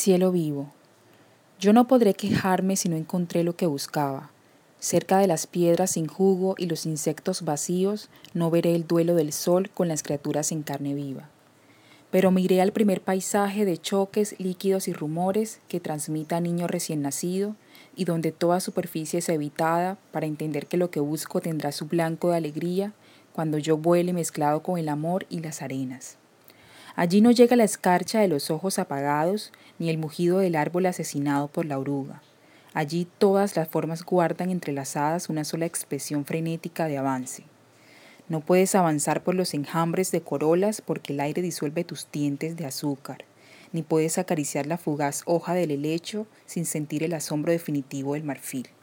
Cielo vivo. Yo no podré quejarme si no encontré lo que buscaba. Cerca de las piedras sin jugo y los insectos vacíos, no veré el duelo del sol con las criaturas en carne viva. Pero miré al primer paisaje de choques, líquidos y rumores que transmita a niño recién nacido y donde toda superficie es evitada para entender que lo que busco tendrá su blanco de alegría cuando yo vuele mezclado con el amor y las arenas. Allí no llega la escarcha de los ojos apagados ni el mugido del árbol asesinado por la oruga. Allí todas las formas guardan entrelazadas una sola expresión frenética de avance. No puedes avanzar por los enjambres de corolas porque el aire disuelve tus dientes de azúcar, ni puedes acariciar la fugaz hoja del helecho sin sentir el asombro definitivo del marfil.